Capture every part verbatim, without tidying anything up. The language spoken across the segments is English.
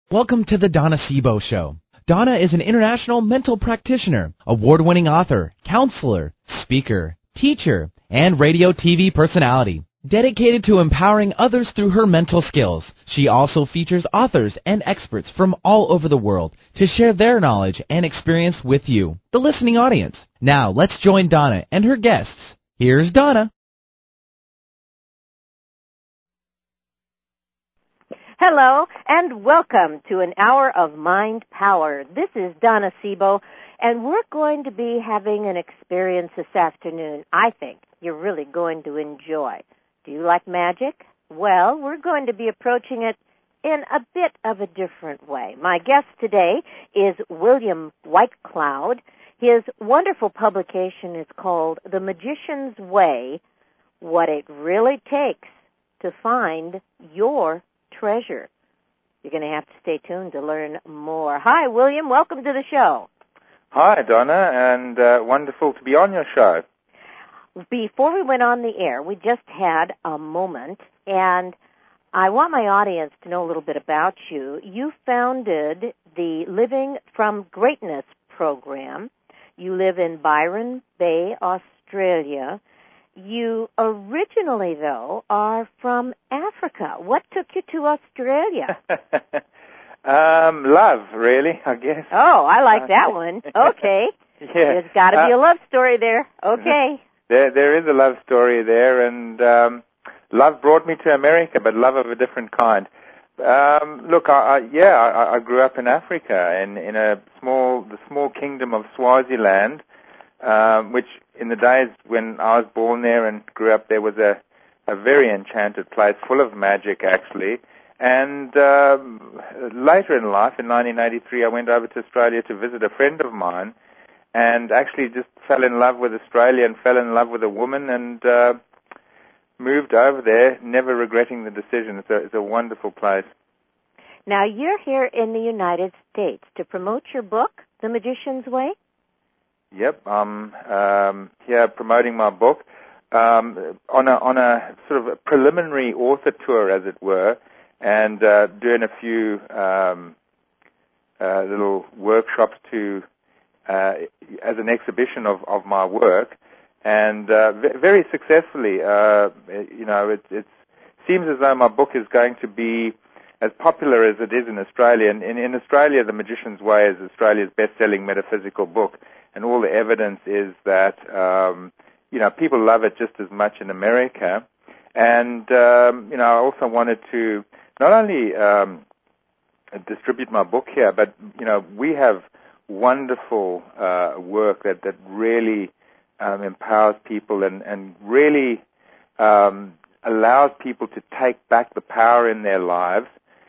Welcome to the Donna Sebo Show. Donna is an international mental practitioner, award-winning author, counselor, speaker, teacher, and radio T V personality. Dedicated to empowering others through her mental skills, she also features authors and experts from all over the world to share their knowledge and experience with you, the listening audience. Now, let's join Donna and her guests. Here's Donna. Hello, and welcome to an hour of Mind Power. This is Donna Sebo, and we're going to be having an experience this afternoon I think you're really going to enjoy. Do you like magic? Well, we're going to be approaching it in a bit of a different way. My guest today is William Whitecloud. His wonderful publication is called The Magician's Way, What It Really Takes to Find Your Treasure. You're going to have to stay tuned to learn more. Hi, William. Welcome to the show. Hi, Donna, and uh, wonderful to be on your show. Before we went on the air, we just had a moment, and I want my audience to know a little bit about you. You founded the Living from Greatness program. You live in Byron Bay, Australia. You originally, though, are from Africa. What took you to Australia? um, love, really, I guess. Oh, I like that one. Okay. Yeah. There's got to be uh, a love story there. Okay. There, there is a love story there, and um, love brought me to America, but love of a different kind. Um, look, I, I, yeah, I, I grew up in Africa, in, in a small, the small kingdom of Swaziland, um, which in the days when I was born there and grew up there was a, a very enchanted place, full of magic, actually. And um, later in life, in nineteen eighty-three, I went over to Australia to visit a friend of mine, and actually just fell in love with Australia and fell in love with a woman and uh, moved over there, never regretting the decision. It's a, it's a wonderful place. Now, you're here in the United States to promote your book, The Magician's Way? Yep, I'm um, here promoting my book um, on a on a sort of a preliminary author tour, as it were, and uh, doing a few um, uh, little workshops to uh, as an exhibition of, of my work, and uh, v- very successfully. Uh, you know, it, it seems as though my book is going to be as popular as it is in Australia. And in, in Australia, The Magician's Way is Australia's best-selling metaphysical book. And all the evidence is that, um, you know, people love it just as much in America. And, um, you know, I also wanted to not only um, distribute my book here, but, you know, we have wonderful uh, work that, that really um, empowers people and, and really um, allows people to take back the power in their lives.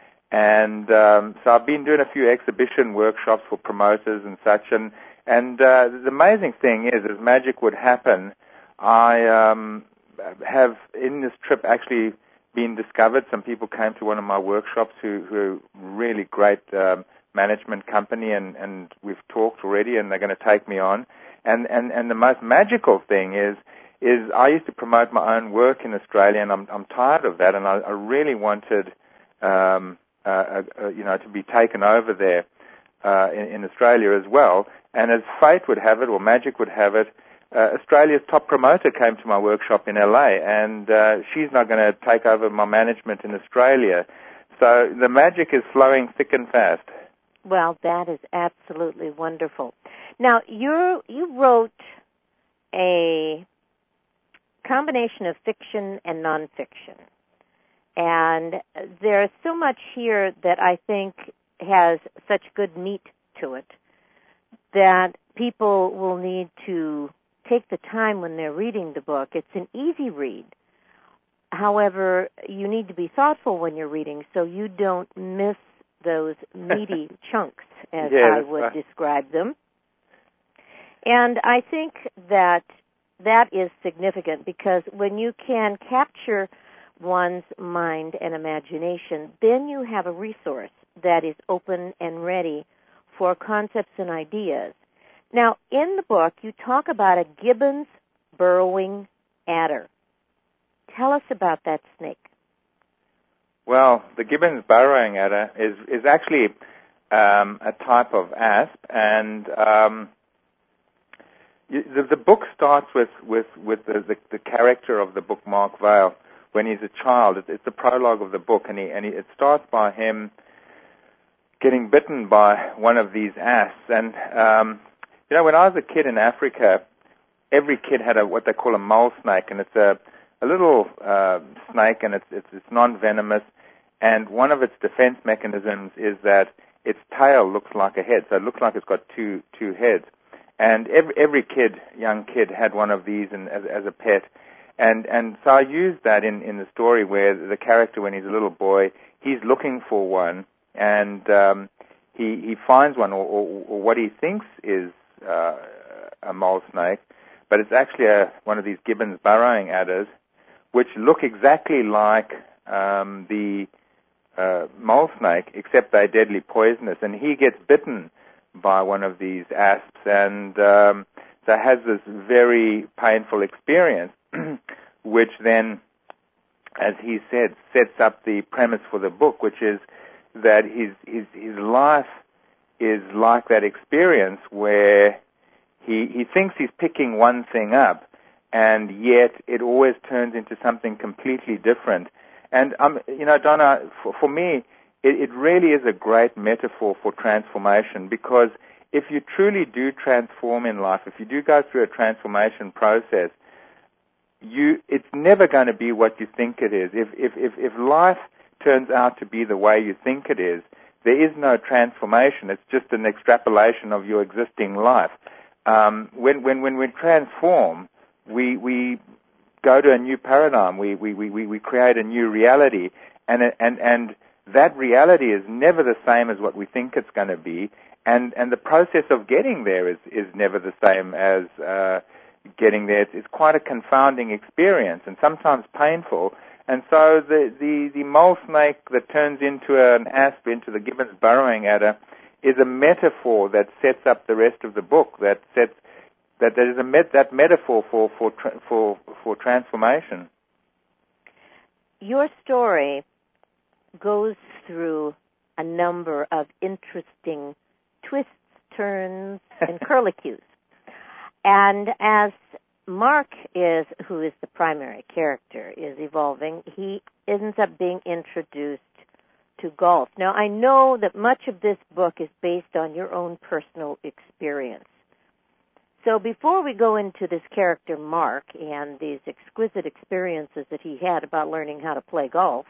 And um, so I've been doing a few exhibition workshops for promoters and such, and And uh, the amazing thing is, as magic would happen, I um, have, in this trip, actually been discovered. Some people came to one of my workshops who, who are really great um, management company, and, and we've talked already, and they're going to take me on. And, and, and the most magical thing is, is I used to promote my own work in Australia, and I'm, I'm tired of that, and I, I really wanted, um, uh, uh, you know, to be taken over there uh, in, in Australia as well. And as fate would have it, or magic would have it, uh, Australia's top promoter came to my workshop in L A, and uh, she's not going to take over my management in Australia. So the magic is flowing thick and fast. Well, that is absolutely wonderful. Now, you you wrote a combination of fiction and nonfiction, and there's so much here that I think has such good meat to it that people will need to take the time when they're reading the book. It's an easy read. However, you need to be thoughtful when you're reading so you don't miss those meaty chunks, as yes, I would right. describe them. And I think that that is significant because when you can capture one's mind and imagination, then you have a resource that is open and ready for concepts and ideas. Now, in the book, you talk about a Gibbons burrowing adder. Tell us about that snake. Well, the Gibbon's burrowing adder is is actually um, a type of asp, and um, you, the, the book starts with with with the, the, the character of the book, Mark Vail, when he's a child. It, it's the prologue of the book, and he and he, it starts by him getting bitten by one of these asps. And um, you know, when I was a kid in Africa, every kid had a what they call a mole snake, and it's a a little uh, snake, and it's, it's it's non-venomous. And one of its defense mechanisms is that its tail looks like a head, so it looks like it's got two two heads. And every every kid, young kid, had one of these in, as as a pet. And and so I used that in in the story where the character, when he's a little boy, he's looking for one, and um, he he finds one, or, or, or what he thinks is uh, a mole snake, but it's actually a, one of these Gibbon's burrowing adders, which look exactly like um, the uh, mole snake, except they're deadly poisonous. And he gets bitten by one of these asps, and um, so has this very painful experience, which then, as he said, sets up the premise for the book, which is that his his, his life is like that experience where he he thinks he's picking one thing up, and yet it always turns into something completely different. And, um, you know, Donna, for, for me, it, it really is a great metaphor for transformation, because if you truly do transform in life, if you do go through a transformation process, you it's never going to be what you think it is. If, if, if, if life turns out to be the way you think it is, there is no transformation. It's just an extrapolation of your existing life. Um, when, when, when we transform, we, we go to a new paradigm. We, we, we, we create a new reality, and, and, and that reality is never the same as what we think it's going to be, and, and the process of getting there is, is never the same as uh, getting there. It's, it's quite a confounding experience, and sometimes painful. And so the, the, the mole snake that turns into an asp, into the Gibbon's burrowing adder, is a metaphor that sets up the rest of the book, that sets that there is a met, that metaphor for for, tra- for for transformation. Your story goes through a number of interesting twists, turns, and curlicues. And as Mark is, who is the primary character, is evolving, he ends up being introduced to golf. Now, I know that much of this book is based on your own personal experience. So before we go into this character, Mark, and these exquisite experiences that he had about learning how to play golf,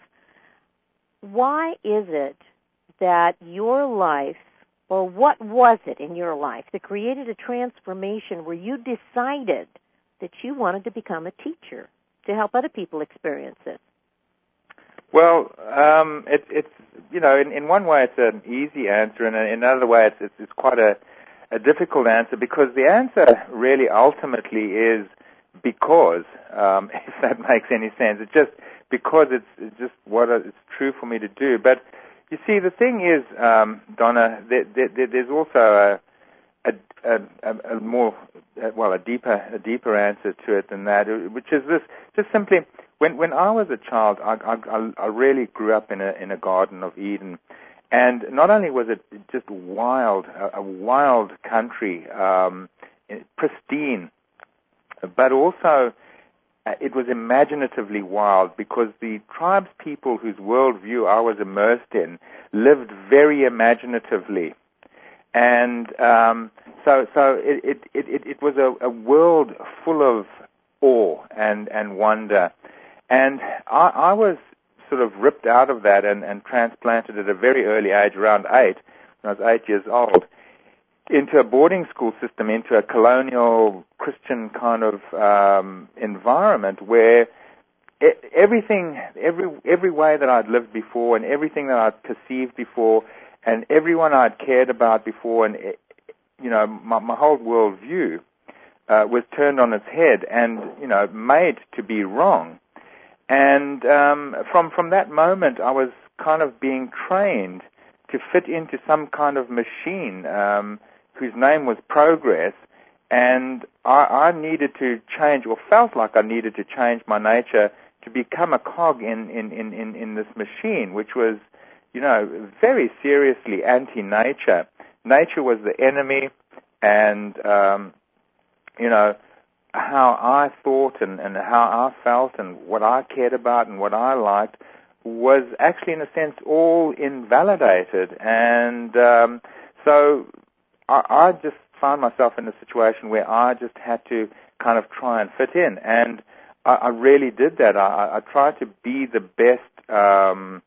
why is it that your life, or what was it in your life that created a transformation where you decided that you wanted to become a teacher to help other people experience it? Well, um, it, it's, you know, in, in one way it's an easy answer, and in another way it's, it's, it's quite a, a difficult answer, because the answer really ultimately is because, um, if that makes any sense. It's just because it's, it's just what it's true for me to do. But you see, the thing is, um, Donna, there, there, there's also a, a, a, a more, well, a deeper, a deeper answer to it than that, which is this: just simply, when when I was a child, I, I, I really grew up in a in a Garden of Eden. And not only was it just wild, a, a wild country, um, pristine, but also uh, it was imaginatively wild, because the tribes people whose worldview I was immersed in lived very imaginatively. And um, so so it, it, it, it was a, a world full of awe and, and wonder. And I, I was sort of ripped out of that and, and transplanted at a very early age, around eight, when I was eight years old, into a boarding school system, into a colonial Christian kind of um, environment where it, everything, every every way that I'd lived before, and everything that I'd perceived before, and everyone I'd cared about before, and you know, my, my whole worldview uh, was turned on its head and, you know, made to be wrong. And um, from from that moment, I was kind of being trained to fit into some kind of machine um, whose name was progress, and I, I needed to change, or felt like I needed to change my nature to to become a cog in, in, in, in, in this machine, which was, you know, very seriously anti-nature. Nature was the enemy, and, um, you know, how I thought and, and how I felt and what I cared about and what I liked was actually, in a sense, all invalidated. And um, so I, I just found myself in a situation where I just had to kind of try and fit in. And I, I really did that. I, I tried to be the best um,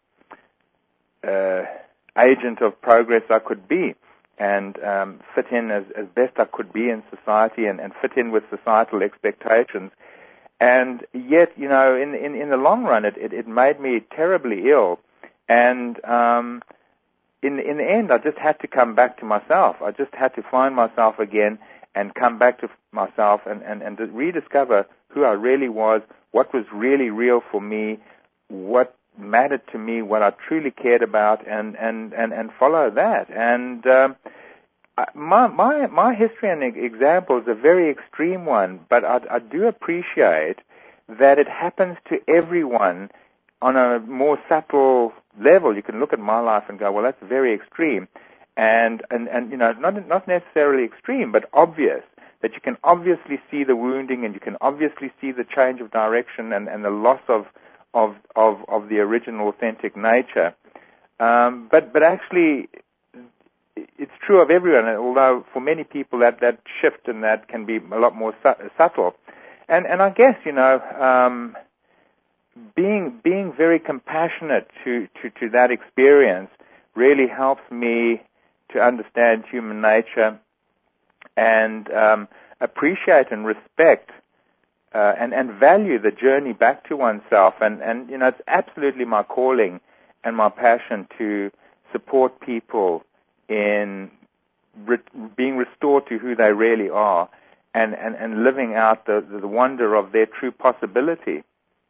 uh, agent of progress I could be, and um, fit in as, as best I could be in society, and, and fit in with societal expectations. And yet, you know, in in, in the long run, it, it, it made me terribly ill. And um, in in the end, I just had to come back to myself. I just had to find myself again and come back to myself and, and, and rediscover who I really was, what was really real for me, what mattered to me, what I truly cared about, and, and, and, and follow that. And um, my, my, my history and example is a very extreme one, but I, I do appreciate that it happens to everyone on a more subtle level. You can look at my life and go, well, that's very extreme. And, and, and you know, not, not necessarily extreme, but obvious, that you can obviously see the wounding and you can obviously see the change of direction and, and the loss of, of, of, of the original authentic nature. Um, but, but actually, it's true of everyone, although for many people that, that shift and that can be a lot more su- subtle. And, and I guess, you know, um, being, being very compassionate to, to, to that experience really helps me to understand human nature and um, appreciate and respect uh, and, and value the journey back to oneself. And, and, you know, it's absolutely my calling and my passion to support people in re- being restored to who they really are and, and, and living out the, the wonder of their true possibility.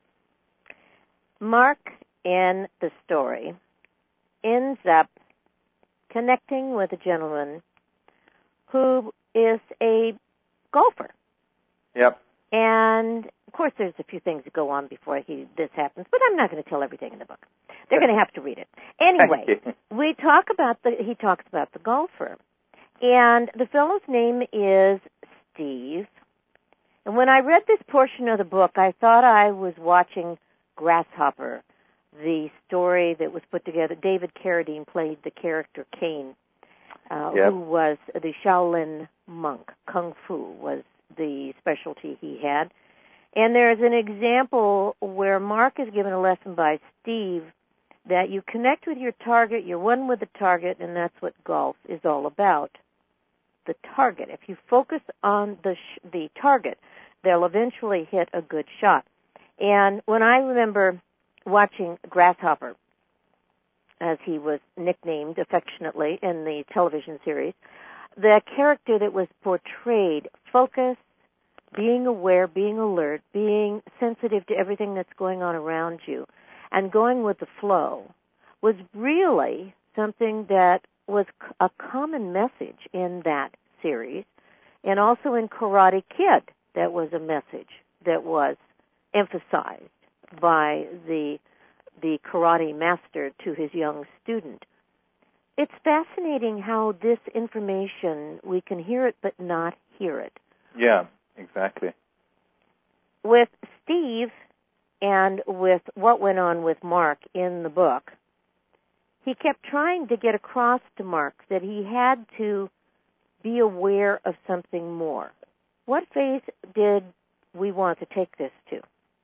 Mark, in the story, ends up connecting with a gentleman who is a golfer. Yep. And, of course, there's a few things that go on before he this happens, but I'm not going to tell everything in the book. They're going to have to read it. Anyway, we talk about the, he talks about the golfer. And the fellow's name is Steve. And when I read this portion of the book, I thought I was watching Grasshopper, the story that was put together. David Carradine played the character Cain, uh, yep. who was the Shaolin monk. Kung Fu was the specialty he had. And there's an example where Mark is given a lesson by Steve that you connect with your target, you're one with the target, and that's what golf is all about, the target. If you focus on the sh- the target, they'll eventually hit a good shot. And when I remember watching Grasshopper, as he was nicknamed affectionately in the television series, the character that was portrayed, focus, being aware, being alert, being sensitive to everything that's going on around you, and going with the flow, was really something that was a common message in that series. And also in Karate Kid, that was a message that was emphasized by the the karate master to his young student. It's fascinating how this information, we can hear it but not hear it. Yeah, exactly. With Steve and with what went on with Mark in the book, he kept trying to get across to Mark that he had to be aware of something more. What phase did we want to take this to?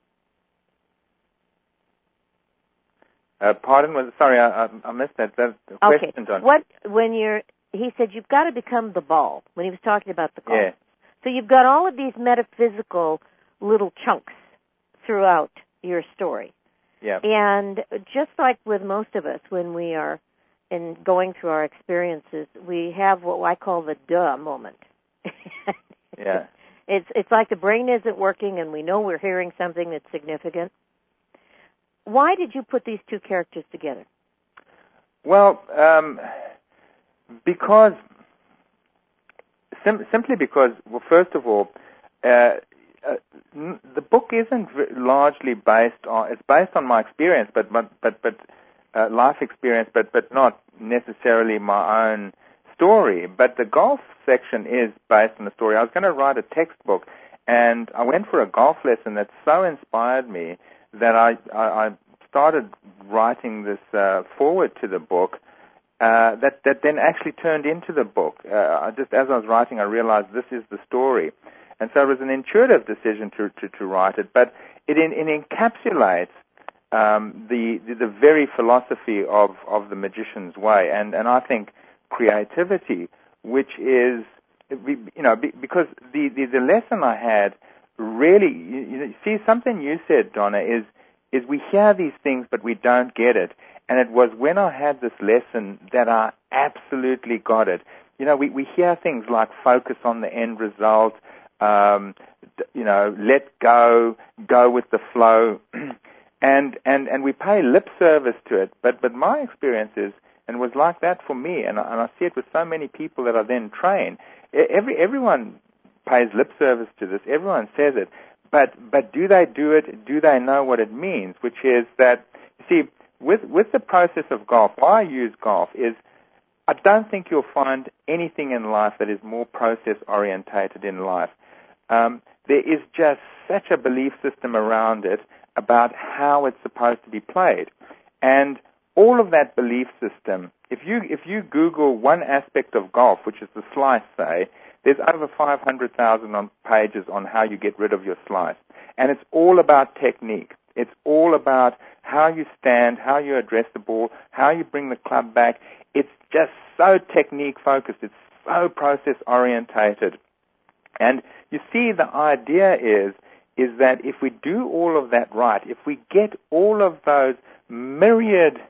Uh, pardon? Was sorry, I, I, I missed that. That okay. question, Don. What when you're? He said you've got to become the ball when he was talking about the golf. Yeah. So you've got all of these metaphysical little chunks throughout your story. Yeah. And just like with most of us, when we are in going through our experiences, we have what I call the duh moment. Yeah. It's it's like the brain isn't working, and we know we're hearing something that's significant. Why did you put these two characters together? Well, um, because sim- simply because, well, first of all, uh, uh, n- the book isn't v- largely based on, it's based on my experience, but, but, but, but uh, life experience, but, but not necessarily my own story. But the golf section is based on the story. I was going to write a textbook, and I went for a golf lesson that so inspired me that I, I, I started writing this uh, forward to the book uh, that, that then actually turned into the book. Uh, I just as I was writing, I realized this is the story. And so it was an intuitive decision to, to, to write it, but it, in, it encapsulates um, the, the the very philosophy of, of the magician's way, and, and I think creativity, which is, you know, because the, the, the lesson I had really, you, you see, something you said, Donna, is is we hear these things but we don't get it, and it was when I had this lesson that I absolutely got it. You know, we, we hear things like focus on the end result, um, you know, let go, go with the flow, and, and, and we pay lip service to it, but, but my experience is, and it was like that for me, and I, and I see it with so many people that I then train. Every, everyone pays lip service to this. Everyone says it. But, but do they do it? Do they know what it means? Which is that, you see, with, with the process of golf, why I use golf is I don't think you'll find anything in life that is more process-orientated in life. Um, there is just such a belief system around it about how it's supposed to be played. And all of that belief system, if you if you Google one aspect of golf, which is the slice, say, there's over five hundred thousand on pages on how you get rid of your slice. And it's all about technique. It's all about how you stand, how you address the ball, how you bring the club back. It's just so technique-focused. It's so process-orientated. And you see, the idea is, is that if we do all of that right, if we get all of those myriad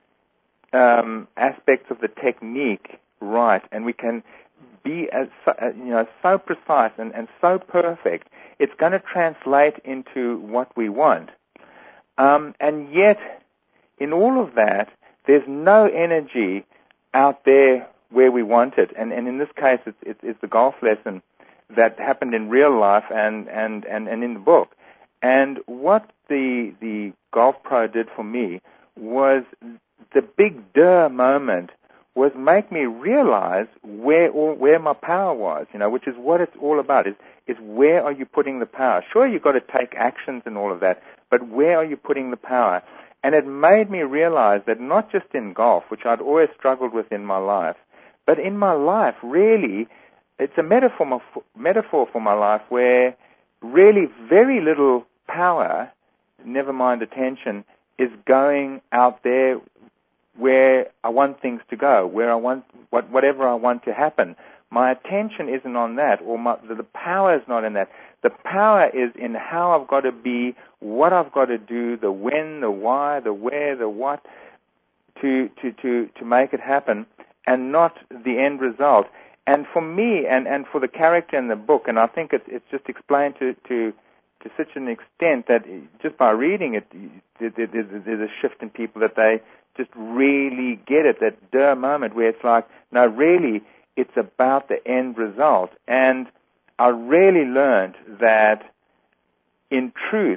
um, aspects of the technique right, and we can be as, you know, so precise and, and so perfect, it's going to translate into what we want. Um, and yet, in all of that, there's no energy out there where we want it. And, and in this case, it's, it's, it's the golf lesson that happened in real life and, and, and, and in the book. And what the the golf pro did for me was the big duh moment was make me realize where all, where my power was, you know, which is what it's all about, is, is where are you putting the power? Sure, you've got to take actions and all of that, but where are you putting the power? And it made me realize that not just in golf, which I'd always struggled with in my life, but in my life, really, it's a metaphor, metaphor for my life where really very little power, never mind attention, is going out there where I want things to go, where I want what, whatever I want to happen. My attention isn't on that, or my, the, the power is not in that. The power is in how I've got to be, what I've got to do, the when, the why, the where, the what, to to to, to make it happen, and not the end result. And for me, and, and for the character in the book, and I think it's it's just explained to to to such an extent that just by reading it, there's a shift in people that they just really get it, that duh moment where it's like, no, really, it's about the end result. And I really learned that, in truth,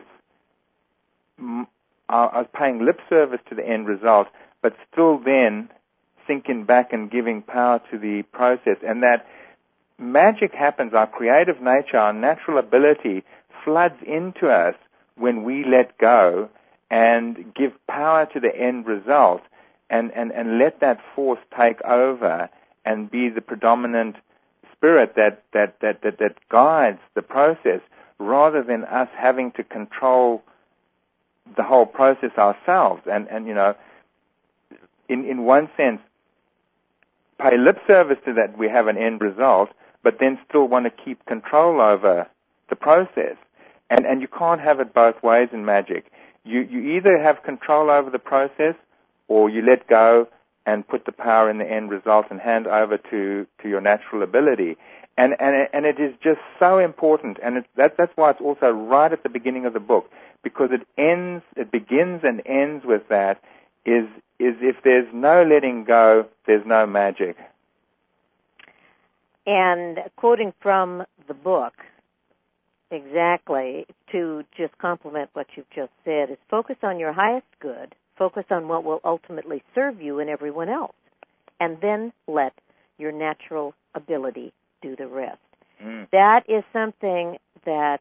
I was paying lip service to the end result, but still then sinking back and giving power to the process. And that magic happens, our creative nature, our natural ability floods into us when we let go and give power to the end result, and, and, and let that force take over and be the predominant spirit that, that, that, that, that guides the process, rather than us having to control the whole process ourselves. And, and you know, in, in one sense, pay lip service to that we have an end result, but then still want to keep control over the process. And, and you can't have it both ways in magic. You, you either have control over the process, or you let go and put the power in the end result and hand over to, to your natural ability. And, and, and it is just so important, and it's, that, that's why it's also right at the beginning of the book, because it ends, it begins and ends with that, is, is if there's no letting go, there's no magic. And quoting from the book, Exactly. To just complement what you've just said is focus on your highest good, focus on what will ultimately serve you and everyone else, and then let your natural ability do the rest. Mm. That is something that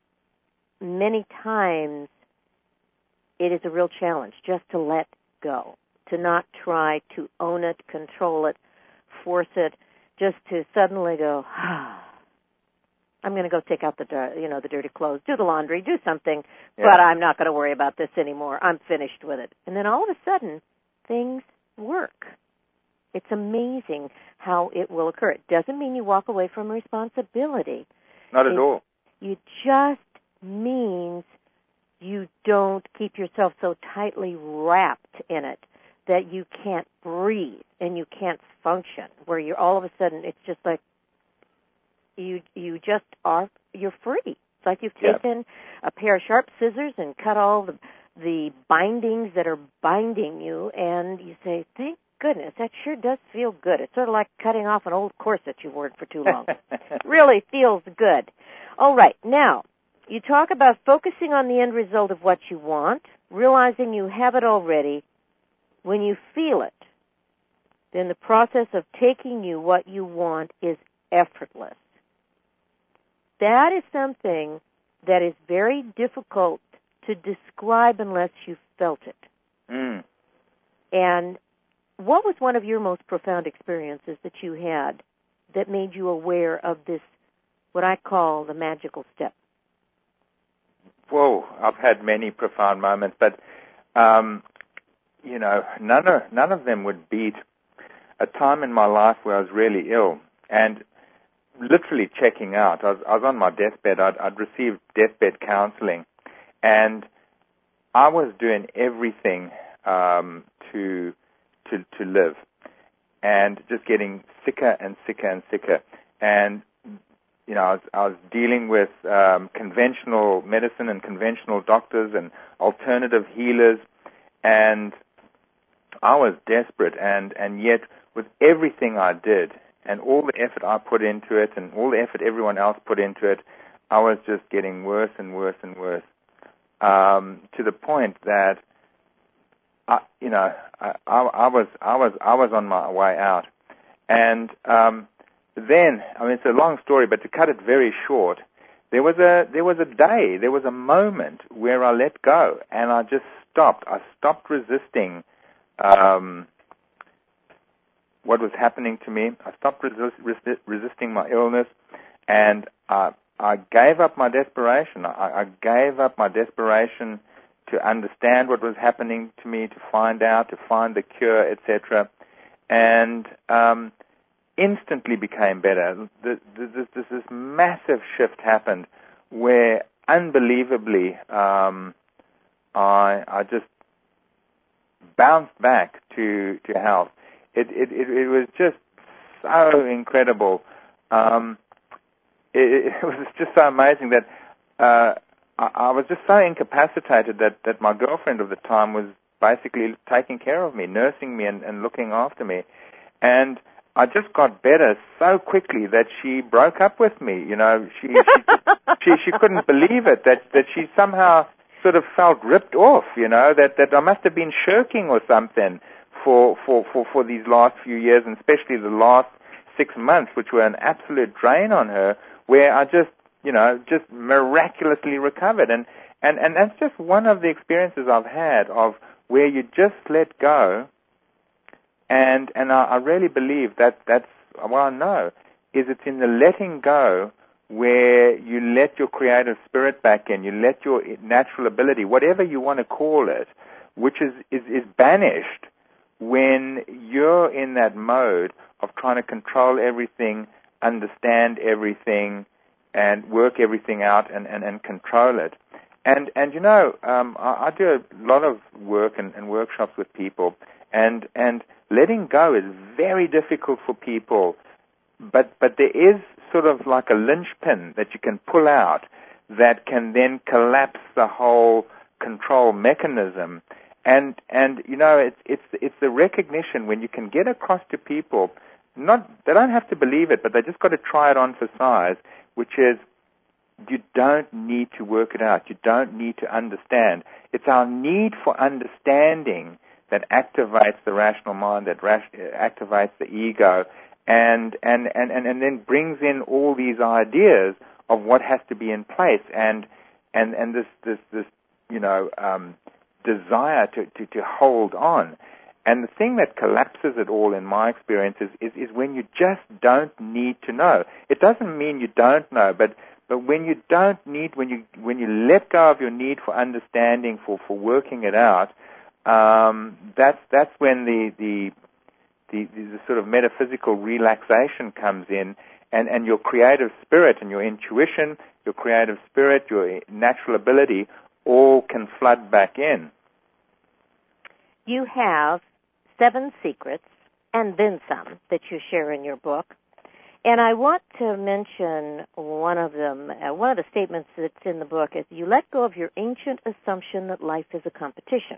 many times it is a real challenge, just to let go, to not try to own it, control it, force it, just to suddenly go, ah, I'm going to go take out the, you know, the dirty clothes, do the laundry, do something, Yeah. but I'm not going to worry about this anymore. I'm finished with it. And then all of a sudden, things work. It's amazing how it will occur. It doesn't mean you walk away from responsibility. Not at it, all. It just means you don't keep yourself so tightly wrapped in it that you can't breathe and you can't function, where you're all of a sudden, it's just like you you just are, you're free. It's like you've taken yeah. a pair of sharp scissors and cut all the, the bindings that are binding you, and you say, thank goodness, that sure does feel good. It's sort of like cutting off an old corset you've worn for too long. Really feels good. All right, now, you talk about focusing on the end result of what you want, realizing you have it already. When you feel it, then the process of taking you what you want is effortless. That is something that is very difficult to describe unless you've felt it. Mm. And what was one of your most profound experiences that you had that made you aware of this, what I call the magical step? Whoa, I've had many profound moments, but, um, you know, none of, none of them would beat a time in my life where I was really ill and literally checking out. I was, I was on my deathbed. I'd, I'd received deathbed counseling, and I was doing everything um, to to to live, and just getting sicker and sicker and sicker. And you know, I was, I was dealing with um, conventional medicine and conventional doctors and alternative healers, and I was desperate. And and yet, with everything I did, and all the effort I put into it, and all the effort everyone else put into it, I was just getting worse and worse and worse, um, to the point that, I, you know, I, I, I was I was I was on my way out, and um, then I mean it's a long story, but to cut it very short, there was a there was a day, there was a moment where I let go, and I just stopped. I stopped resisting Um, what was happening to me. I stopped resist, resist, resisting my illness, and I, I gave up my desperation. I, I gave up my desperation to understand what was happening to me, to find out, to find the cure, et cetera, and um, instantly became better. This, this, this, this massive shift happened where, unbelievably, um, I, I just bounced back to, to health. It, it, it, it was just so incredible. Um, it, it was just so amazing that uh, I, I was just so incapacitated that, that my girlfriend of the time was basically taking care of me, nursing me and, and looking after me. And I just got better so quickly that she broke up with me. You know, she she, she, she couldn't believe it, that, that she somehow sort of felt ripped off, you know, that, that I must have been shirking or something for, for, for, for these last few years, and especially the last six months, which were an absolute drain on her, where I just, you know, just miraculously recovered. And, and, and that's just one of the experiences I've had of where you just let go, and, and I, I really believe that that's, well, I know, is it's in the letting go where you let your creative spirit back in, you let your natural ability, whatever you want to call it, which is, is, is banished when you're in that mode of trying to control everything, understand everything, and work everything out and, and, and control it. And, and you know, um, I, I do a lot of work and, and workshops with people, and, and letting go is very difficult for people, but, but there is sort of like a linchpin that you can pull out that can then collapse the whole control mechanism. And, and you know, it's, it's, it's the recognition when you can get across to people, not, they don't have to believe it, but they just got to try it on for size, which is you don't need to work it out. You don't need to understand. It's our need for understanding that activates the rational mind, that ras- activates the ego, and, and, and, and, and then brings in all these ideas of what has to be in place, and and, and this, this, this you know, um, desire to, to, to hold on. And the thing that collapses it all, in my experience, is, is, is when you just don't need to know. It doesn't mean you don't know, but but when you don't need, when you when you let go of your need for understanding, for, for working it out, um, that's that's when the the, the the sort of metaphysical relaxation comes in, and, and your creative spirit and your intuition, your creative spirit, your natural ability, all can flood back in. You have seven secrets, and then some, that you share in your book. And I want to mention one of them. Uh, one of the statements that's in the book is, you let go of your ancient assumption that life is a competition.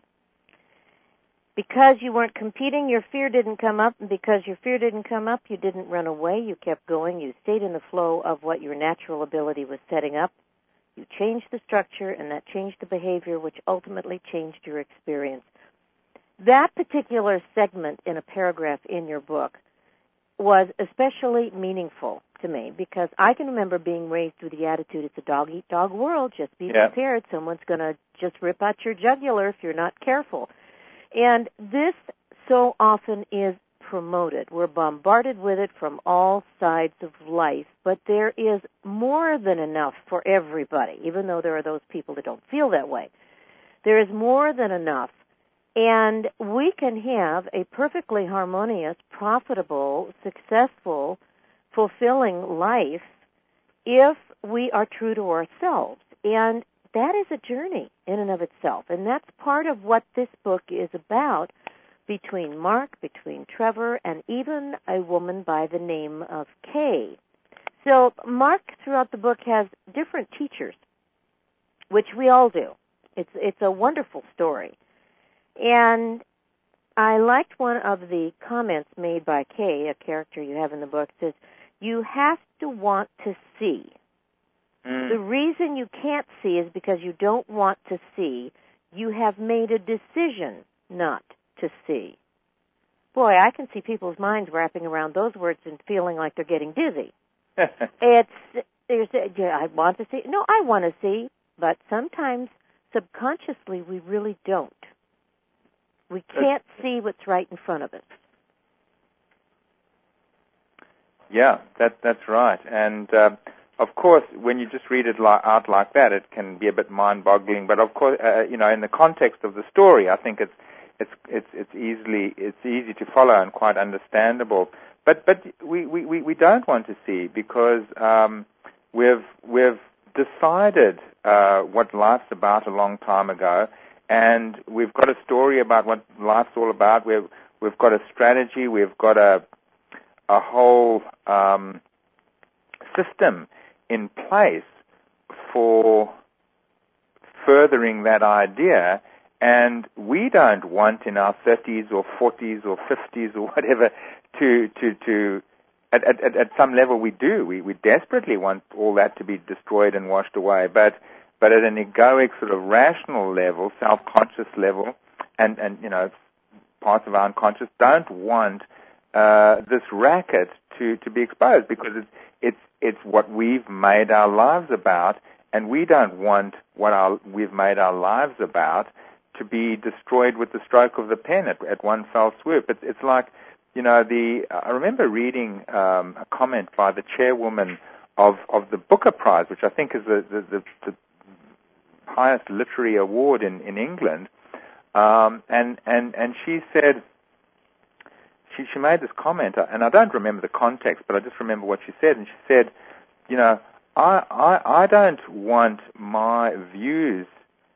Because you weren't competing, your fear didn't come up, and because your fear didn't come up, you didn't run away, you kept going, you stayed in the flow of what your natural ability was setting up. You changed the structure, and that changed the behavior, which ultimately changed your experience. That particular segment in a paragraph in your book was especially meaningful to me, because I can remember being raised with the attitude, it's a dog-eat-dog world, just be yeah. prepared, someone's going to just rip out your jugular if you're not careful. And this so often is promoted. We're bombarded with it from all sides of life, but there is more than enough for everybody, even though there are those people that don't feel that way. There is more than enough. And we can have a perfectly harmonious, profitable, successful, fulfilling life if we are true to ourselves. And that is a journey in and of itself. And that's part of what this book is about, between Mark, between Trevor, and even a woman by the name of Kay. So Mark, throughout the book, has different teachers, which we all do. It's it's a wonderful story. And I liked one of the comments made by Kay, a character you have in the book. It says, you have to want to see. Mm. The reason you can't see is because you don't want to see. You have made a decision not to see. Boy, I can see people's minds wrapping around those words and feeling like they're getting dizzy. It's, there's, yeah, I want to see. No, I want to see, but sometimes subconsciously we really don't. We can't see what's right in front of us. Yeah, that, that's right. And, uh, of course, when you just read it li- out like that, it can be a bit mind-boggling. But, of course, uh, you know, in the context of the story, I think it's it's it's it's easily it's easy to follow and quite understandable. But but we, we, we don't want to see, because um, we've we've decided uh, what life's about a long time ago. And we've got a story about what life's all about. We've we've got a strategy. We've got a a whole um, system in place for furthering that idea. And we don't want in our thirties or forties or fifties or whatever to to to at at, at some level we do. We we desperately want all that to be destroyed and washed away, but. But at an egoic sort of rational level, self-conscious level, and, and you know, parts of our unconscious don't want uh, this racket to, to be exposed, because it's, it's it's what we've made our lives about, and we don't want what our, we've made our lives about to be destroyed with the stroke of the pen at, at one fell swoop. It's, it's like, you know, the I remember reading um, a comment by the chairwoman of, of the Booker Prize, which I think is the the, the, the highest literary award in, in England, um, and, and, and she said, she, she made this comment, and I don't remember the context, but I just remember what she said, and she said, you know, I, I, I don't want my views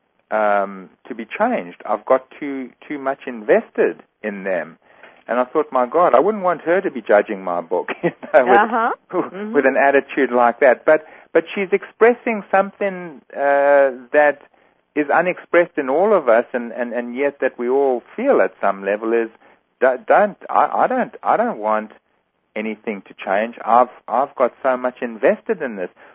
um, to be changed. I've got too, too much invested in them. And I thought, my God, I wouldn't want her to be judging my book, you know, with, uh-huh. mm-hmm. with an attitude like that. But but she's expressing something uh, that is unexpressed in all of us, and, and, and yet that we all feel at some level is don't I, I don't I don't want anything to change. I've I've got so much invested in this.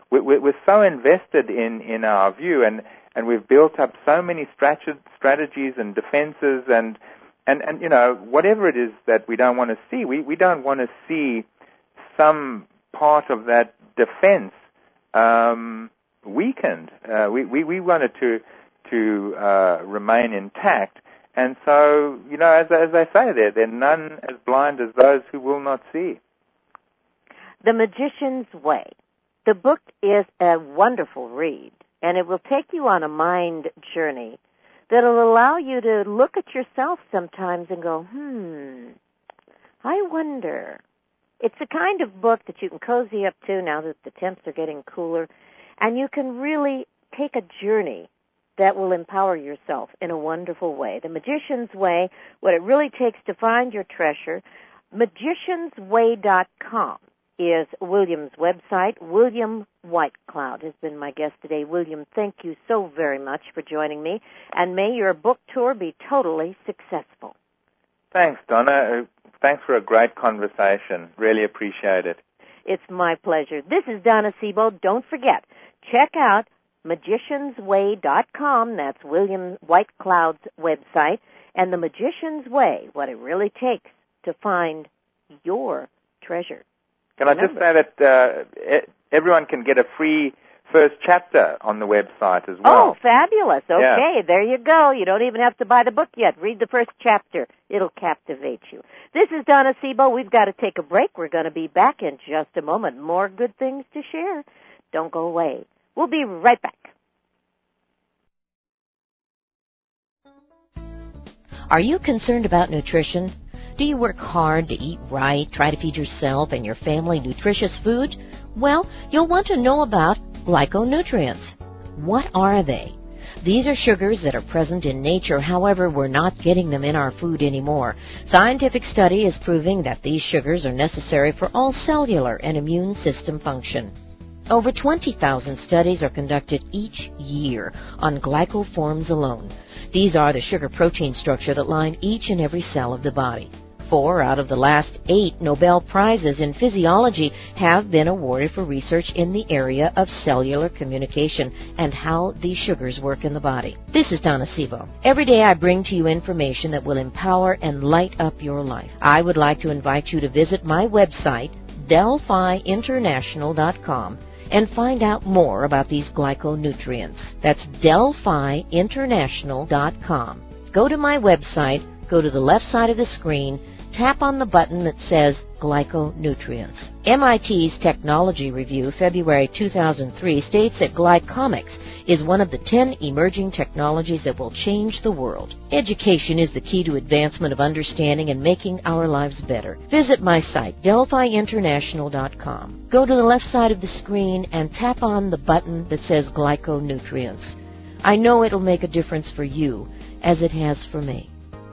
we're, we're so invested in, in our view, and, and we've built up so many strategies and defenses, and, and, and you know, whatever it is that we don't want to see, we, we don't want to see some part of that defense um, weakened. Uh, we, we, we wanted to to uh, remain intact. And so, you know, as, as I say there, they're none as blind as those who will not see. The Magician's Way. The book is a wonderful read, and it will take you on a mind journey that will allow you to look at yourself sometimes and go, hmm, I wonder. It's the kind of book that you can cozy up to now that the temps are getting cooler, and you can really take a journey that will empower yourself in a wonderful way. The Magician's Way, what it really takes to find your treasure. magicians way dot com is William's website. William Whitecloud has been my guest today. William, thank you so very much for joining me, and may your book tour be totally successful. Thanks, Donna. Thanks for a great conversation. Really appreciate it. It's my pleasure. This is Donna Sebo. Don't forget, check out magicians way dot com. That's William Whitecloud's website. And The Magician's Way, what it really takes to find your treasure. Can Remember. I just say that uh, everyone can get a free first chapter on the website as well? Oh, fabulous. Okay, yeah. There you go. You don't even have to buy the book yet. Read the first chapter. It'll captivate you. This is Donna Sebo. We've got to take a break. We're going to be back in just a moment. More good things to share. Don't go away. We'll be right back. Are you concerned about nutrition? Do you work hard to eat right, try to feed yourself and your family nutritious food? Well, you'll want to know about glyconutrients. What are they? These are sugars that are present in nature, however, we're not getting them in our food anymore. Scientific study is proving that these sugars are necessary for all cellular and immune system function. Over twenty thousand studies are conducted each year on glycoforms alone. These are the sugar-protein structure that line each and every cell of the body. Four out of the last eight Nobel Prizes in physiology have been awarded for research in the area of cellular communication and how these sugars work in the body. This is Donna Sebo. Every day I bring to you information that will empower and light up your life. I would like to invite you to visit my website, delphi international dot com, and find out more about these glyconutrients. That's delphi international dot com. Go to my website, go to the left side of the screen, tap on the button that says Glyconutrients. M I T's Technology Review, February two thousand three, states that glycomics is one of the ten emerging technologies that will change the world. Education is the key to advancement of understanding and making our lives better. Visit my site, delphi international dot com. Go to the left side of the screen and tap on the button that says Glyconutrients. I know it'll make a difference for you, as it has for me.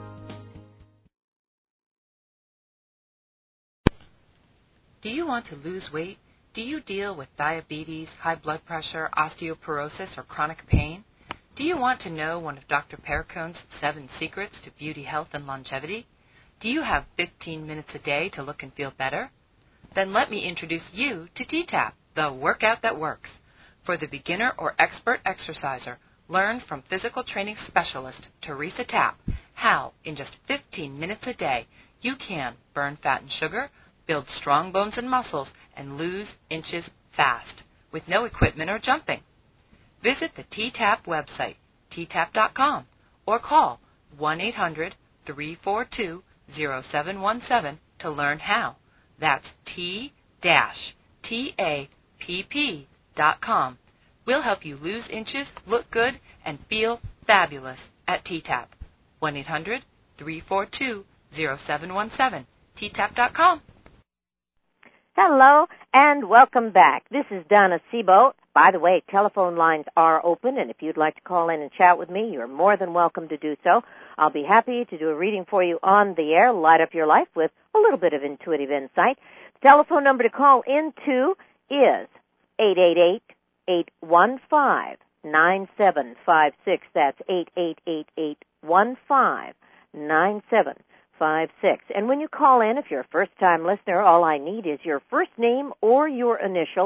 Do you want to lose weight? Do you deal with diabetes, high blood pressure, osteoporosis, or chronic pain? Do you want to know one of Doctor Perricone's seven secrets to beauty, health, and longevity? Do you have fifteen minutes a day to look and feel better? Then let me introduce you to T TAP, the workout that works. For the beginner or expert exerciser, learn from physical training specialist Teresa Tapp how, in just fifteen minutes a day, you can burn fat and sugar, build strong bones and muscles, and lose inches fast, with no equipment or jumping. Visit the T TAP website, t tap dot com, or call one eight hundred, three four two, zero seven one seven to learn how. That's T T A P P dot com. We'll help you lose inches, look good, and feel fabulous at T TAP. one eight hundred, three four two, zero seven one seven, t tap dot com. Hello, and welcome back. This is Donna Sebo. By the way, telephone lines are open, and if you'd like to call in and chat with me, you're more than welcome to do so. I'll be happy to do a reading for you on the air, light up your life with a little bit of intuitive insight. The telephone number to call into is eight eight eight, eight one five, nine seven five six. That's eight eight eight, eight one five, nine seven five six. And when you call in, if you're a first-time listener, all I need is your first name or your initial.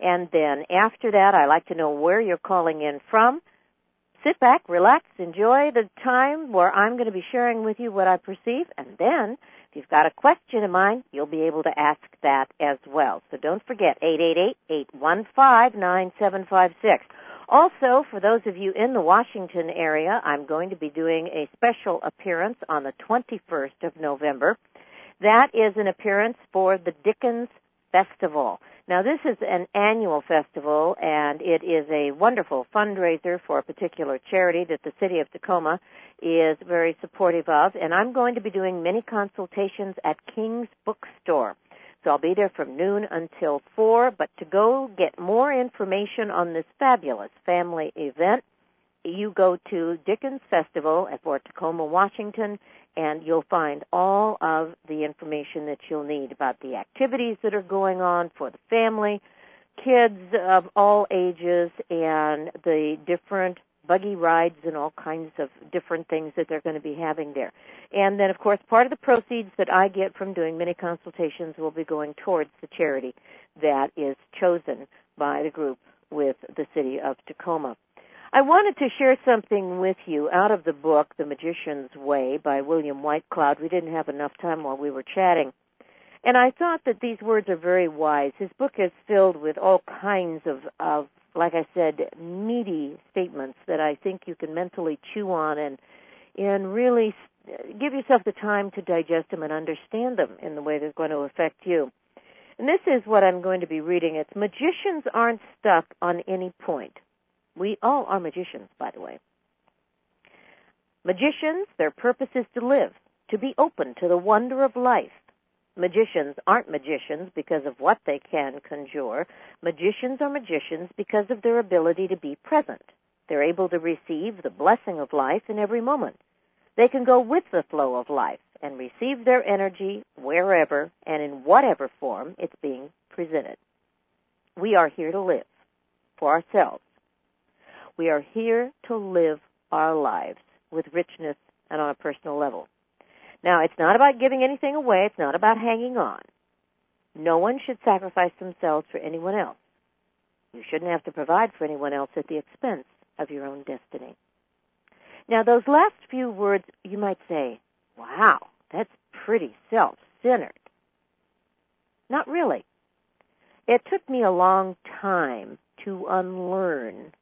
And then after that, I like to know where you're calling in from. Sit back, relax, enjoy the time where I'm going to be sharing with you what I perceive, and then if you've got a question in mind, you'll be able to ask that as well. So don't forget, eight eight eight, eight one five, nine seven five six. Also, for those of you in the Washington area, I'm going to be doing a special appearance on the twenty-first of November. That is an appearance for the Dickens Festival. Now, this is an annual festival, and it is a wonderful fundraiser for a particular charity that the city of Tacoma is very supportive of, and I'm going to be doing many consultations at King's Bookstore. So I'll be there from noon until four, but to go get more information on this fabulous family event, you go to Dickens Festival at Fort Tacoma, Washington, and you'll find all of the information that you'll need about the activities that are going on for the family, kids of all ages, and the different buggy rides and all kinds of different things that they're going to be having there. And then, of course, part of the proceeds that I get from doing many consultations will be going towards the charity that is chosen by the group with the city of Tacoma. I wanted to share something with you out of the book, The Magician's Way, by William Whitecloud. We didn't have enough time while we were chatting. And I thought that these words are very wise. His book is filled with all kinds of, of, like I said, meaty statements that I think you can mentally chew on and, and really give yourself the time to digest them and understand them in the way they're going to affect you. And this is what I'm going to be reading. It's magicians aren't stuck on any point. We all are magicians, by the way. Magicians, their purpose is to live, to be open to the wonder of life. Magicians aren't magicians because of what they can conjure. Magicians are magicians because of their ability to be present. They're able to receive the blessing of life in every moment. They can go with the flow of life and receive their energy wherever and in whatever form it's being presented. We are here to live for ourselves. We are here to live our lives with richness and on a personal level. Now, it's not about giving anything away. It's not about hanging on. No one should sacrifice themselves for anyone else. You shouldn't have to provide for anyone else at the expense of your own destiny. Now, those last few words, you might say, wow, that's pretty self-centered. Not really. It took me a long time to unlearn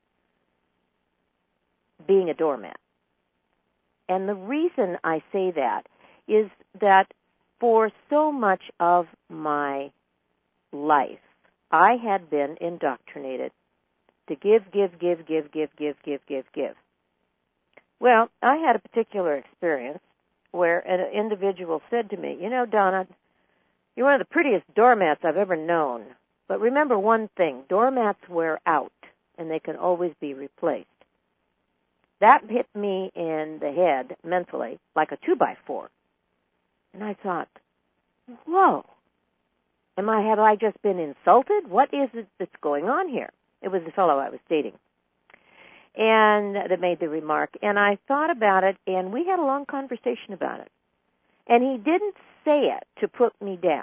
being a doormat. And the reason I say that is that for so much of my life, I had been indoctrinated to give, give, give, give, give, give, give, give, give. Well, I had a particular experience where an individual said to me, you know, Donna, you're one of the prettiest doormats I've ever known. But remember one thing, doormats wear out, and they can always be replaced. That hit me in the head mentally like a two-by-four. And I thought, whoa, am I, have I just been insulted? What is it that's going on here? It was the fellow I was dating. And that made the remark. And I thought about it, and we had a long conversation about it. And he didn't say it to put me down.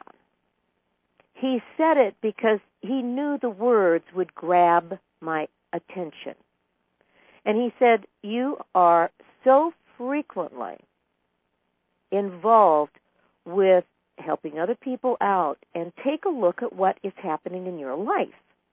He said it because he knew the words would grab my attention. And he said, you are so frequently involved with helping other people out, and take a look at what is happening in your life.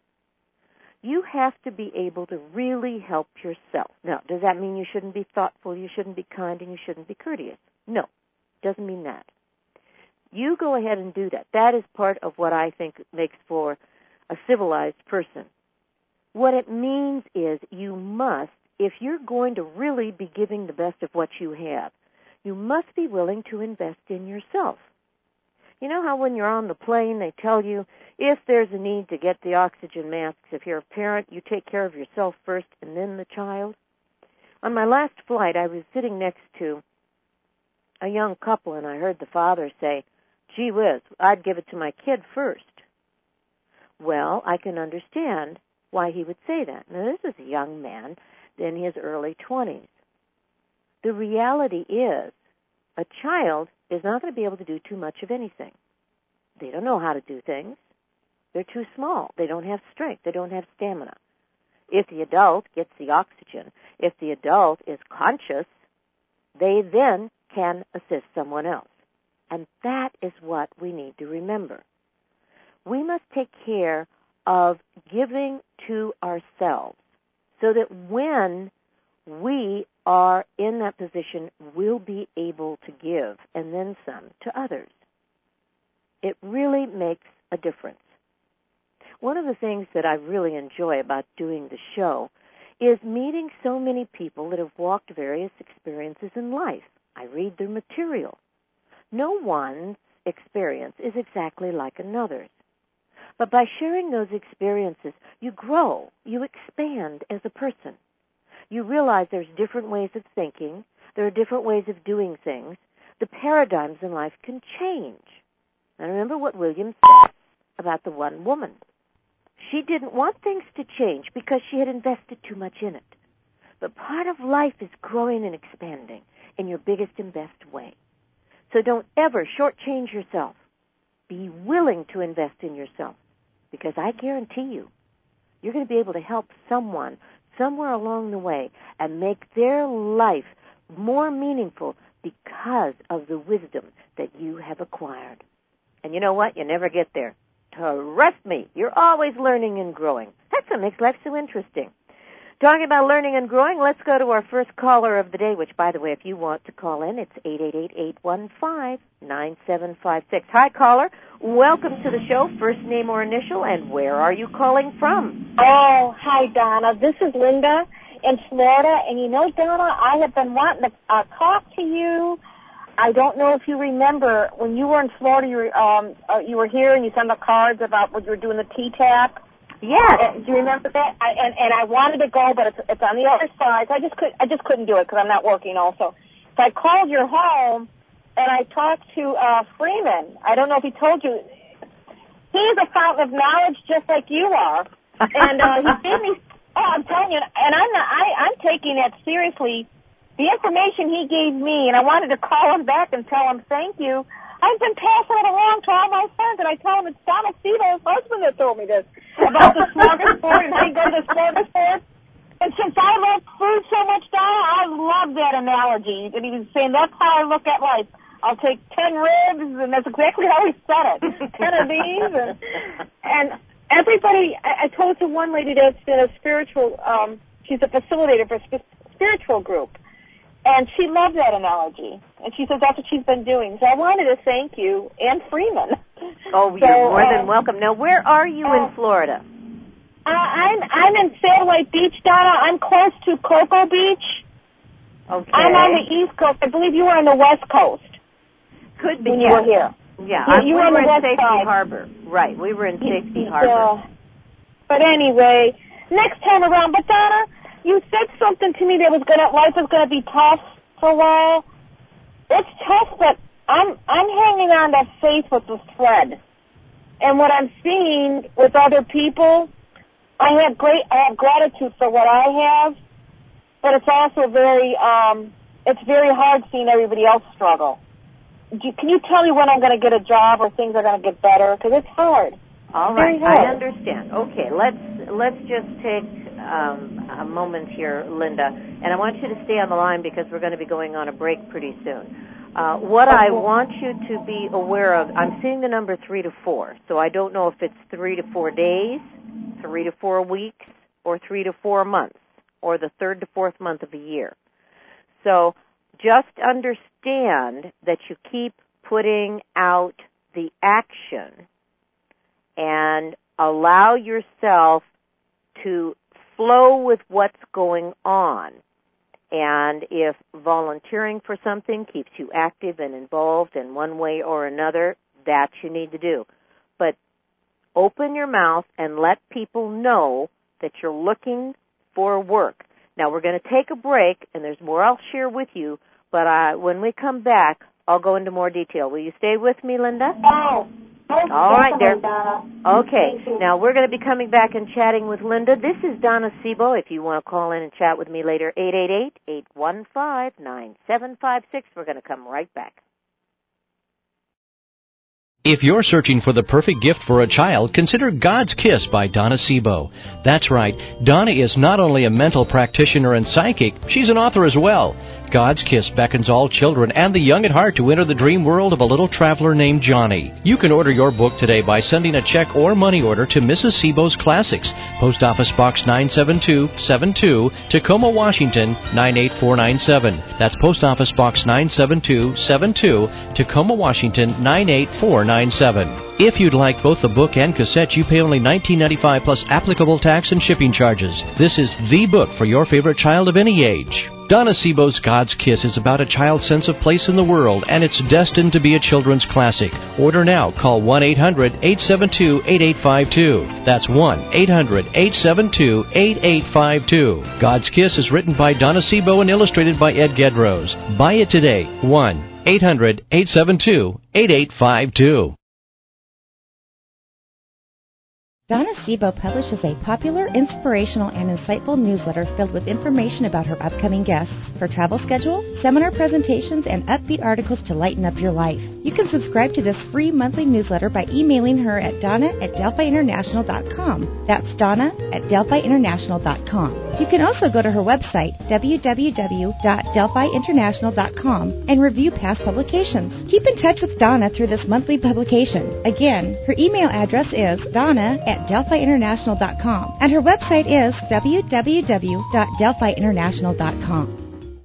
You have to be able to really help yourself. Now, does that mean you shouldn't be thoughtful, you shouldn't be kind, and you shouldn't be courteous? No, doesn't mean that. You go ahead and do that. That is part of what I think makes for a civilized person. What it means is you must, if you're going to really be giving the best of what you have, you must be willing to invest in yourself. You know how when you're on the plane, they tell you if there's a need to get the oxygen masks, if you're a parent, you take care of yourself first and then the child? On my last flight, I was sitting next to a young couple, and I heard the father say, gee whiz, I'd give it to my kid first. Well, I can understand why he would say that. Now, this is a young man in his early twenties. The reality is a child is not going to be able to do too much of anything. They don't know how to do things. They're too small. They don't have strength. They don't have stamina. If the adult gets the oxygen, if the adult is conscious, they then can assist someone else. And that is what we need to remember. We must take care of giving to ourselves so that when we are in that position, we'll be able to give, and then some, to others. It really makes a difference. One of the things that I really enjoy about doing the show is meeting so many people that have walked various experiences in life. I read their material. No one's experience is exactly like another's. But by sharing those experiences, you grow, you expand as a person. You realize there's different ways of thinking, there are different ways of doing things. The paradigms in life can change. And remember what William said about the one woman. She didn't want things to change because she had invested too much in it. But part of life is growing and expanding in your biggest and best way. So don't ever shortchange yourself. Be willing to invest in yourself, because I guarantee you, you're going to be able to help someone somewhere along the way and make their life more meaningful because of the wisdom that you have acquired. And you know what? You never get there. Trust me, you're always learning and growing. That's what makes life so interesting. Talking about learning and growing, let's go to our first caller of the day, which, by the way, if you want to call in, it's eight eight eight, eight one five, nine seven five six. Hi, caller. Welcome to the show. First name or initial, and where are you calling from? Oh, hi, Donna. This is Linda in Florida. And you know, Donna, I have been wanting to uh, talk to you. I don't know if you remember when you were in Florida, you were, um, uh, you were here and you sent the cards about what you were doing the T TAP. Yes. Uh, do you remember that? I, and, and I wanted to go, but it's, it's on the other side. So I just could I just couldn't do it because I'm not working also. So I called your home and I talked to uh, Freeman. I don't know if he told you. He's a fountain of knowledge just like you are. And uh, he gave me. Oh, I'm telling you, and I'm not. I, I'm taking that seriously. The information he gave me, and I wanted to call him back and tell him thank you. I've been passing it along to all my friends, and I tell them it's Donna Sebo's husband that told me this about the smorgasbord and how you go to the smorgasbord. And since I love food so much, Donna, I love that analogy. And he was saying that's how I look at life. I'll take ten ribs, and that's exactly how he said it. ten of these, and, and everybody. I, I told to one lady that's in a spiritual. Um, she's a facilitator for a sp- spiritual group. And she loved that analogy. And she says that's what she's been doing. So I wanted to thank you and Freeman. Oh, you're so, more uh, than welcome. Now, where are you uh, in Florida? Uh, I'm I'm in Satellite Beach, Donna. I'm close to Cocoa Beach. Okay. I'm on the East Coast. I believe you were on the West Coast. Could be. When yes. you were here. Yeah, yeah you we were, were on in the West Safety side. Harbor. Right, we were in Safety yeah. Harbor. But anyway, next time around. But Donna, you said something to me that was gonna life was gonna be tough for a while. It's tough, but I'm I'm hanging on to faith with the thread. And what I'm seeing with other people, I have great I have gratitude for what I have, but it's also very um it's very hard seeing everybody else struggle. Do you, can you tell me when I'm going to get a job or things are going to get better? Because it's hard. All right, I understand. Okay, let's let's just take um, a moment here, Linda, and I want you to stay on the line because we're going to be going on a break pretty soon. Uh, what I want you to be aware of, I'm seeing the number three to four, so I don't know if it's three to four days, three to four weeks, or three to four months, or the third to fourth month of a year. So just understand that you keep putting out the action and allow yourself to flow with what's going on. And if volunteering for something keeps you active and involved in one way or another, that you need to do. But open your mouth and let people know that you're looking for work. Now, we're going to take a break, and there's more I'll share with you, but uh, when we come back, I'll go into more detail. Will you stay with me, Linda? Oh. All right, there. Okay, now we're going to be coming back and chatting with Linda. This is Donna Sebo. If you want to call in and chat with me later, eight eight eight, eight one five, nine seven five six. We're going to come right back. If you're searching for the perfect gift for a child, consider God's Kiss by Donna Sebo. That's right, Donna is not only a mental practitioner and psychic, she's an author as well. God's Kiss beckons all children and the young at heart to enter the dream world of a little traveler named Johnny. You can order your book today by sending a check or money order to Missus Sebo's Classics, Post Office Box nine seven two seven two, Tacoma, Washington nine eight four nine seven. That's Post Office Box nine seven two seven two, Tacoma, Washington nine eight four nine seven. If you'd like both the book and cassette, you pay only nineteen ninety-five dollars plus applicable tax and shipping charges. This is the book for your favorite child of any age. Donna Sebo's God's Kiss is about a child's sense of place in the world, and it's destined to be a children's classic. Order now. Call one eight hundred eight seven two eight eight five two. That's one eight hundred eight seven two eight eight five two. God's Kiss is written by Donna Sebo and illustrated by Ed Gedrose. Buy it today. one eight hundred eight seven two eight eight five two. Donna Sebo publishes a popular, inspirational, and insightful newsletter filled with information about her upcoming guests, her travel schedule, seminar presentations, and upbeat articles to lighten up your life. You can subscribe to this free monthly newsletter by emailing her at donna at delphi international dot com. That's donna at delphi international dot com. You can also go to her website, w w w dot delphi international dot com, and review past publications. Keep in touch with Donna through this monthly publication. Again, her email address is donna at delphi international dot com, and her website is w w w dot delphi international dot com.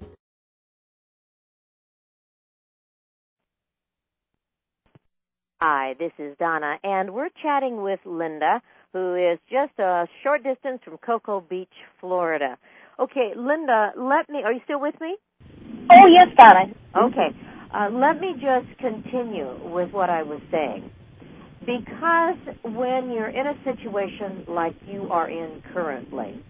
Hi, this is Donna, and we're chatting with Linda, who is just a short distance from Cocoa Beach, Florida. Okay, Linda, let me, are you still with me? Oh, yes, Donna. Okay, uh, let me just continue with what I was saying. Because when you're in a situation like you are in currently,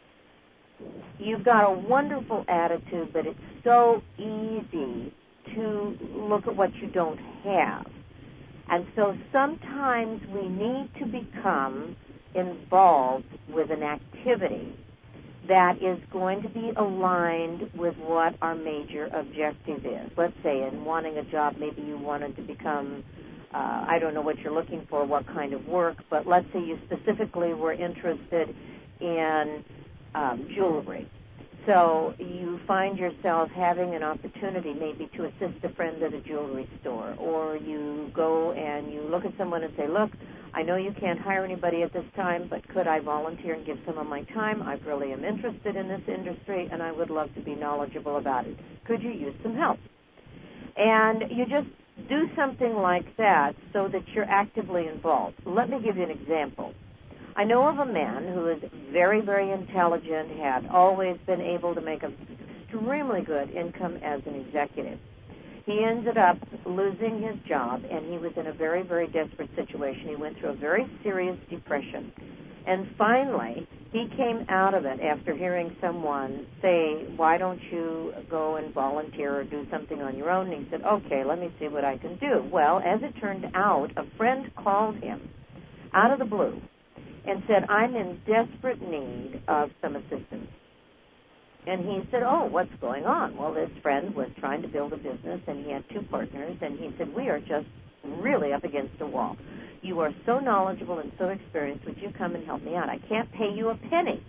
you've got a wonderful attitude, but it's so easy to look at what you don't have. And so sometimes we need to become involved with an activity that is going to be aligned with what our major objective is. Let's say in wanting a job, maybe you wanted to become, uh, I don't know what you're looking for, what kind of work, but let's say you specifically were interested in um, jewelry. So you find yourself having an opportunity maybe to assist a friend at a jewelry store, or you go and you look at someone and say, look, I know you can't hire anybody at this time, but could I volunteer and give some of my time? I really am interested in this industry, and I would love to be knowledgeable about it. Could you use some help? And you just do something like that so that you're actively involved. Let me give you an example. I know of a man who is very, very intelligent, had always been able to make an extremely good income as an executive. He ended up losing his job, and he was in a very, very desperate situation. He went through a very serious depression. And finally, he came out of it after hearing someone say, why don't you go and volunteer or do something on your own? And he said, okay, let me see what I can do. Well, as it turned out, a friend called him out of the blue and said, I'm in desperate need of some assistance. And he said, oh, what's going on? Well, this friend was trying to build a business, and he had two partners, and he said, we are just really up against a wall. You are so knowledgeable and so experienced. Would you come and help me out? I can't pay you a penny.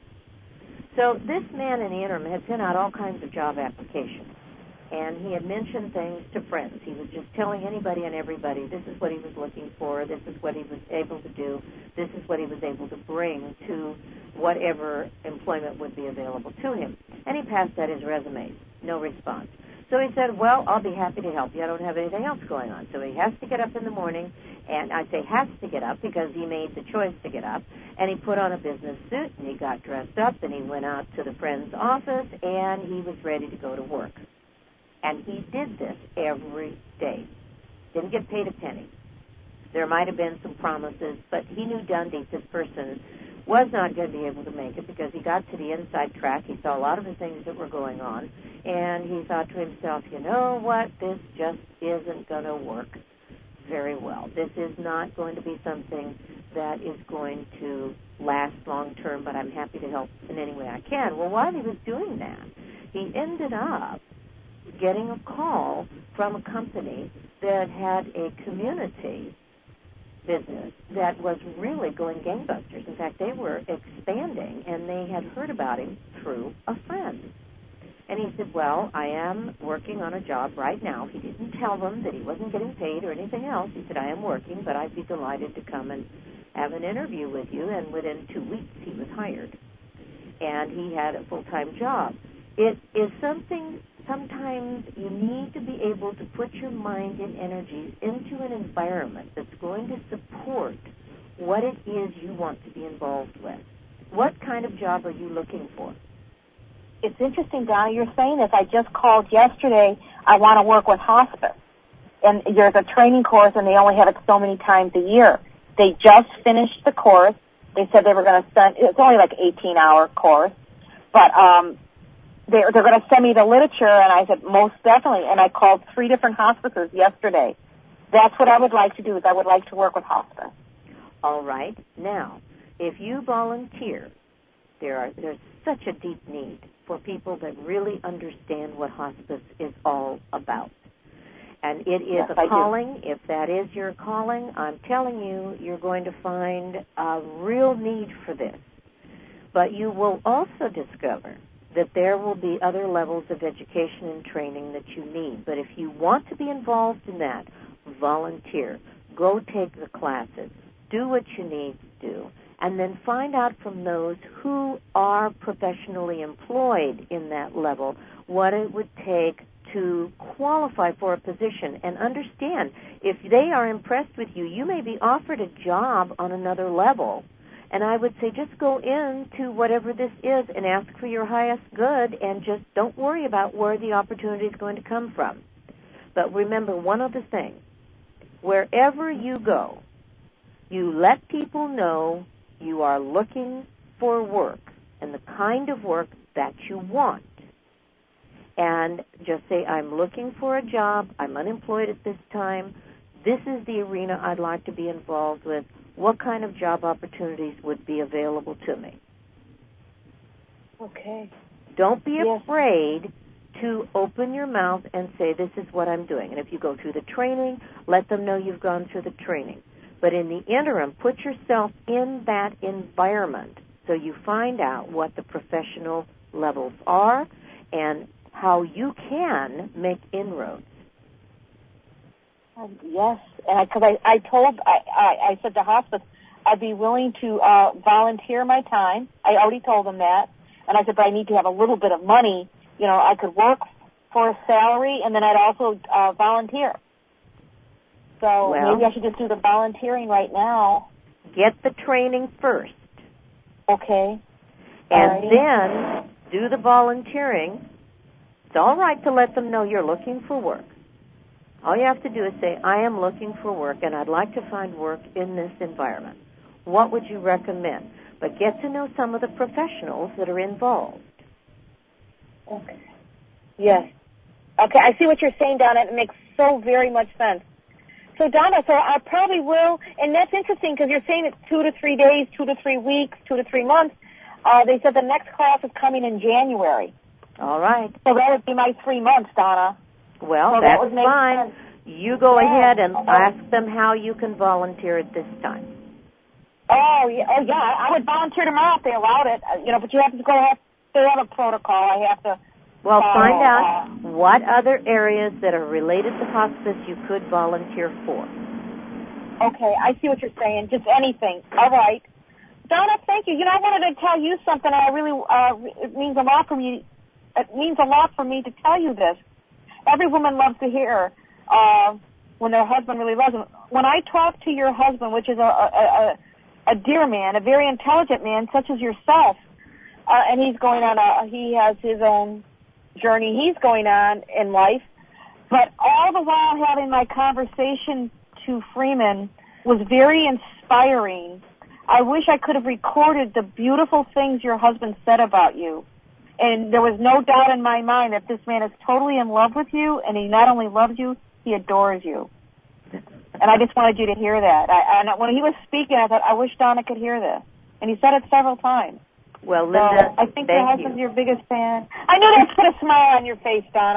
So this man in the interim had sent out all kinds of job applications, and he had mentioned things to friends. He was just telling anybody and everybody, this is what he was looking for, this is what he was able to do, this is what he was able to bring to whatever employment would be available to him. And he passed out his resume. No response. So he said, well, I'll be happy to help you. I don't have anything else going on. So he has to get up in the morning, and I say has to get up because he made the choice to get up, and he put on a business suit, and he got dressed up, and he went out to the friend's office, and he was ready to go to work. And he did this every day. Didn't get paid a penny. There might have been some promises, but he knew Dundee, this person, was not going to be able to make it because he got to the inside track. He saw a lot of the things that were going on, and he thought to himself, you know what, this just isn't going to work very well. This is not going to be something that is going to last long term, but I'm happy to help in any way I can. Well, while he was doing that, he ended up getting a call from a company that had a community business that was really going gangbusters. In fact, they were expanding, and they had heard about him through a friend. And he said, well, I am working on a job right now. He didn't tell them that he wasn't getting paid or anything else. He said, I am working, but I'd be delighted to come and have an interview with you. And within two weeks, he was hired. And he had a full-time job. It is something sometimes you need to be able to put your mind and energies into an environment that's going to support what it is you want to be involved with. What kind of job are you looking for? It's interesting, Donna, you're saying this. I just called yesterday. I want to work with hospice. And there's a training course, and they only have it so many times a year. They just finished the course. They said they were going to send, it's only like an eighteen-hour course, but um, they're, they're going to send me the literature, and I said, most definitely. And I called three different hospices yesterday. That's what I would like to do, is I would like to work with hospice. All right. Now, if you volunteer, there are there's such a deep need for people that really understand what hospice is all about. And it is yes, a calling. If that is your calling, I'm telling you, you're going to find a real need for this. But you will also discover that there will be other levels of education and training that you need. But if you want to be involved in that, volunteer. Go take the classes. Do what you need to do. And then find out from those who are professionally employed in that level what it would take to qualify for a position. And understand, if they are impressed with you, you may be offered a job on another level. And I would say just go into whatever this is and ask for your highest good, and just don't worry about where the opportunity is going to come from. But remember one other thing. Wherever you go, you let people know you are looking for work and the kind of work that you want. And just say, I'm looking for a job. I'm unemployed at this time. This is the arena I'd like to be involved with. What kind of job opportunities would be available to me? Okay. Don't be yes. afraid to open your mouth and say, this is what I'm doing. And if you go through the training, let them know you've gone through the training. But in the interim, put yourself in that environment so you find out what the professional levels are and how you can make inroads. Um, yes, and because I, I, I told, I, I, I said to hospice, I'd be willing to uh, volunteer my time. I already told them that. And I said, but I need to have a little bit of money. You know, I could work for a salary, and then I'd also uh, volunteer. So well, maybe I should just do the volunteering right now. Get the training first. Okay. And right. then do the volunteering. It's all right to let them know you're looking for work. All you have to do is say, I am looking for work, and I'd like to find work in this environment. What would you recommend? But get to know some of the professionals that are involved. Okay. Yes. Okay, I see what you're saying, Donna. It makes so very much sense. So, Donna, so I probably will, and that's interesting because you're saying it's two to three days, two to three weeks, two to three months. Uh, they said the next class is coming in January. All right. So that would be my three months, Donna. Well, so that's that fine. Sense. You go yeah. ahead and ask them how you can volunteer at this time. Oh, yeah, oh, yeah. I would volunteer tomorrow if they allowed it. Uh, you know, but you have to go have, they have a protocol. I have to. Well, uh, find out uh, what other areas that are related to hospice you could volunteer for. Okay, I see what you're saying. Just anything. All right. Donna, thank you. You know, I wanted to tell you something. I really, uh, it means a lot for me. It means a lot for me to tell you this. Every woman loves to hear uh, when their husband really loves them. When I talk to your husband, which is a, a, a, a dear man, a very intelligent man, such as yourself, uh, and he's going on a, he has his own journey he's going on in life, but all the while having my conversation to Freeman was very inspiring. I wish I could have recorded the beautiful things your husband said about you. And there was no doubt in my mind that this man is totally in love with you, and he not only loves you, he adores you. And I just wanted you to hear that. I, and when he was speaking, I thought, I wish Donna could hear this. And he said it several times. Well, Linda, so I think thank your husband's you. your biggest fan. I knew that put a smile on your face, Donna.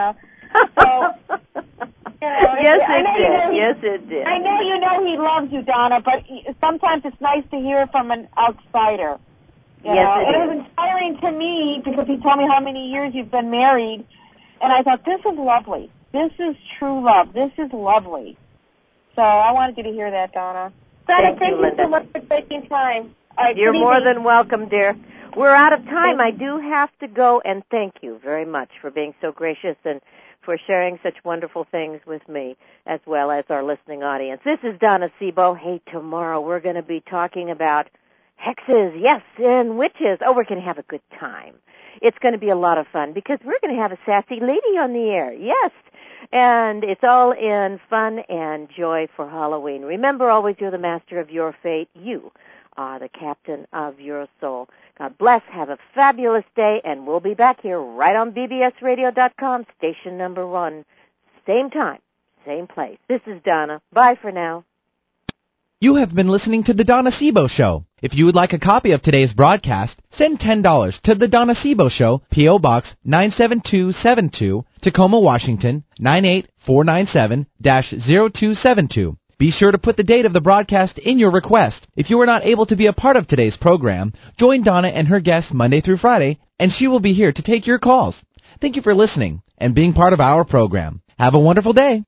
So, you know, yes, I it know did. you know he, yes, it did. I know you know he loves you, Donna, but sometimes it's nice to hear from an outsider. You yes, know? it, it is. was inspiring to me because he told me how many years you've been married, and I thought, this is lovely. This is true love. This is lovely. So I wanted you to hear that, Donna. Donna, thank, thank you, you so much for taking time. All right, You're more than welcome, dear. We're out of time. I do have to go, and thank you very much for being so gracious and for sharing such wonderful things with me as well as our listening audience. This is Donna Sebo. Hey, tomorrow we're going to be talking about hexes, yes, and witches. Oh, we're going to have a good time. It's going to be a lot of fun because we're going to have a sassy lady on the air. Yes. And it's all in fun and joy for Halloween. Remember, always you're the master of your fate. You are the captain of your soul. God bless. Have a fabulous day, and we'll be back here right on B B S radio dot com, station number one. Same time, same place. This is Donna. Bye for now. You have been listening to The Donna Sebo Show. If you would like a copy of today's broadcast, send ten dollars to The Donna Sebo Show, P O. Box nine seven two seven two, Tacoma, Washington, nine eight four nine seven dash zero two seven two. Be sure to put the date of the broadcast in your request. If you are not able to be a part of today's program, join Donna and her guests Monday through Friday, and she will be here to take your calls. Thank you for listening and being part of our program. Have a wonderful day.